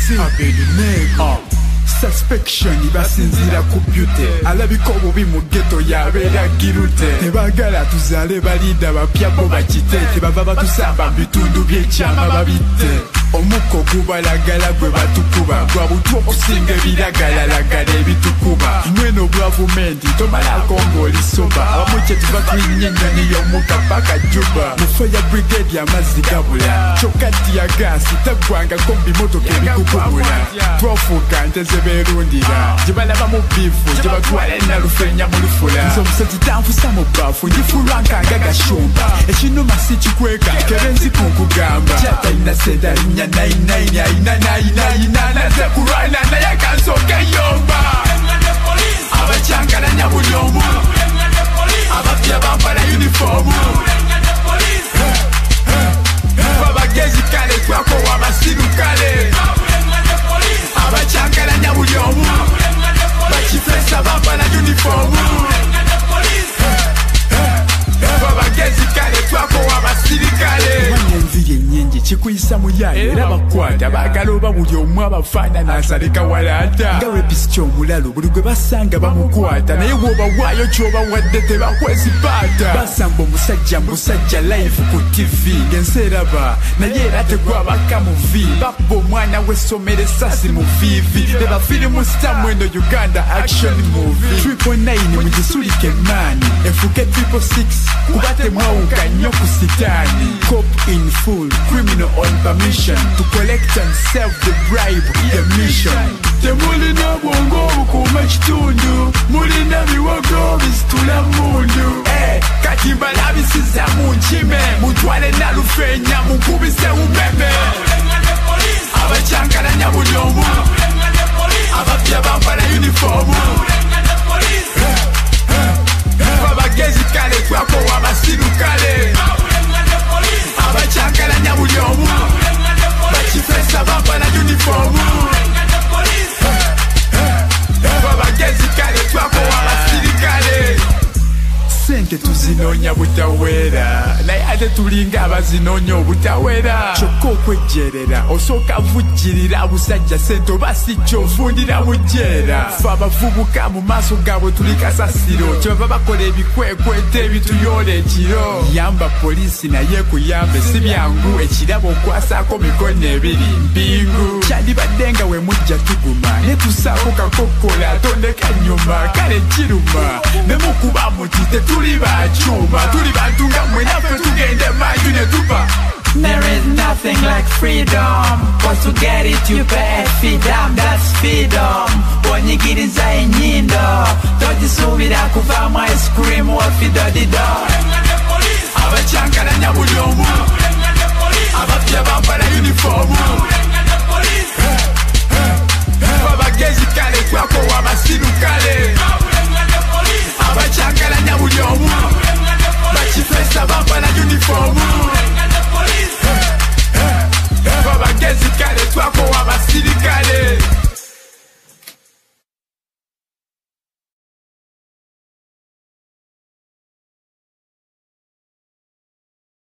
polisi Abednego Suspection basinzira ku beauty alabika obubi mu ghetto yabeera girute tebagala tuzaale balida bapya bo bakite tebava batusamba bitundu by'ekyama babite omukko gubalagala gwe batukuba gwa butwa okusinga ebiragalalagala ebitukuba mweno gavumenti tomalako ng'oli soba abamu kye tuva tulinnya ennyonyi y'omukka paka juba mu fire brigade amazzi gabula kyokka tiyagaasi taggwangako mu bimotoka ebikukubula twafuuka nteze beerundira gye balaba mu biifu gye batwala ennalufeenya mu lufula nze omusezi tanfusa mu baafu ndifulwa nkanga gashumba ekinuma si kikweka kebenzi kunkugamba kyatalina seda linnya nainaini ayina nainaina naze kulwana naye kansoke yomba abakyankalanya buli omu abapya bambala yunifoomu abagezi kale twakowa abasirukale abakyankalanya buli omu bakifesa bambala yunifoomu abagezi kale twakowa abasirikale enviri ennyingi kikuyisa muyayo era bakwata baagala oba buli omu abafaanana asaleka walaata nga webisiki omulalo buli gwe basanga bamukwata naye bw'oba waayo ky'oba wadde tebakwesipaata basamba omusajja musajja live ku tv ng'ensi eraba naye era tegwabaka mu vi bakba omwana w'essomero essasi mu vivi leba firimu sitamweno uganda action movie 3.9 mugisulika emaani efuke 6 kuba temwawuka nnyo ku sitaani cop in full criminal on permission to collect and serve the bribe the mission temulina bwongo obukuuma ekitundu mulina biwogo bisitula mundu kati mbalabisiza mu nkime mutwale nalufeenya munkubise umeme abakyankalanya buli omu abapya bambala yunifoomu abagezi kale twakowa abasirukale abakyankalanya buli omu bakifesa bambala yunifoomu abagezi kale twakowa abasirikale sente tuzinoonya butaweera naye ate tulinga abazinoonya obutaweera kyokka okwejjerera osooka vujjirira busajja sente oba si kyofundira mu jjeera fe abavubuka mu maaso gaabwe tuli kasasiro kyebava bakola ebikwekweta ebituyoola ekiro yamba poliisi naye kuyambe si byangu ekirabo okwasaako mikono ebiri mpingu kyandibadde nga we mujja tuguma ne tusaako kakokkola tondeka nnyuma kale kiruma ne mukuba muti tuli bachuma tuli bantu nga mwe naffe tugende manju ne tuba. There is nothing like freedom, cause to get it you pay freedom, that's freedom. Onyigiriza enyindo togisuubira kuvaamu ice cream wafidodido abakyankalanya buli omu abapya bambala yunifoomu